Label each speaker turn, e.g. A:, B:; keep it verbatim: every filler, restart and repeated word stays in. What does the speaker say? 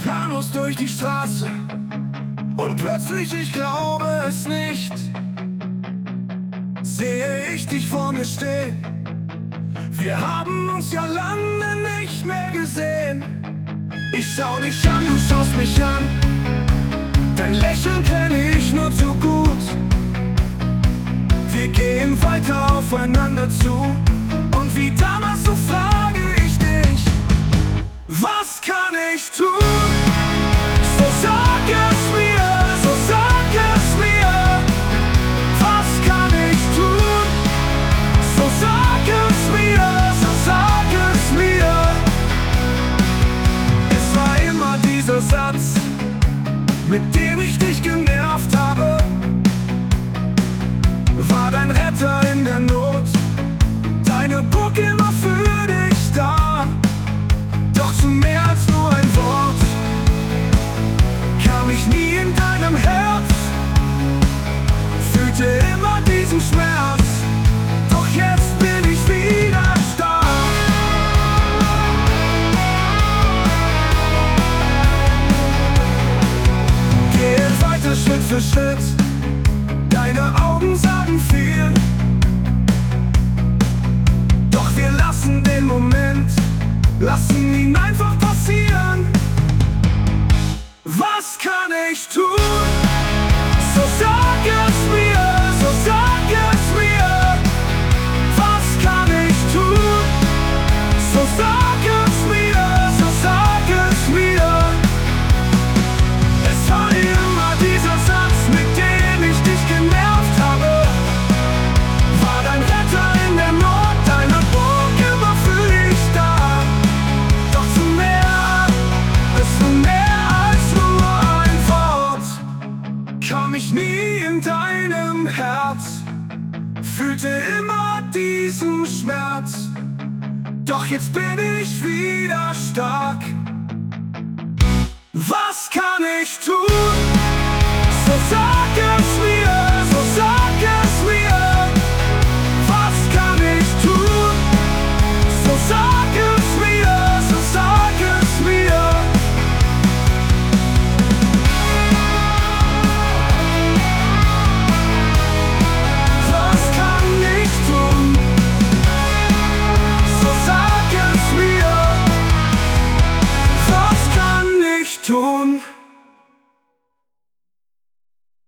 A: planlos durch die Straße und plötzlich, ich glaube es nicht, sehe ich dich vor mir stehen. Wir haben uns ja lange nicht mehr gesehen. Ich schau dich an, du schaust mich an. Dein Lächeln kenne ich nur zu gut. Wir gehen weiter aufeinander zu. Und wie damals, so frage ich dich: Was kann ich tun? So sag es mir, so sag es mir. Was kann ich tun? So sag es mir, so sag es mir. Es war immer dieser Satz, mit dem ich dich genervt habe. War dein Retter in der Not, deine Burg immer für dich da. Doch zu mehr als nur ein Wort kam ich nie in deinem Herz. Fühlte immer diesen Schmerz, doch jetzt bin ich wieder stark. Gehe weiter Schritt für Schritt, deine Augen sagen viel. Doch wir lassen den Moment, lassen ihn einfach passieren. Was kann ich tun? So sag es mir, so sag es mir. Was kann ich tun? So sag es mir, so sag es mir. Es war immer dieser Satz, mit dem ich dich genervt habe. War dein Retter in der Not, deine Burg immer für dich da. Doch zu mehr, es war mehr als nur ein Wort, kam ich nie in deinem Herz. Fühlte immer diesen Schmerz, doch jetzt bin ich wieder stark. Was kann ich tun?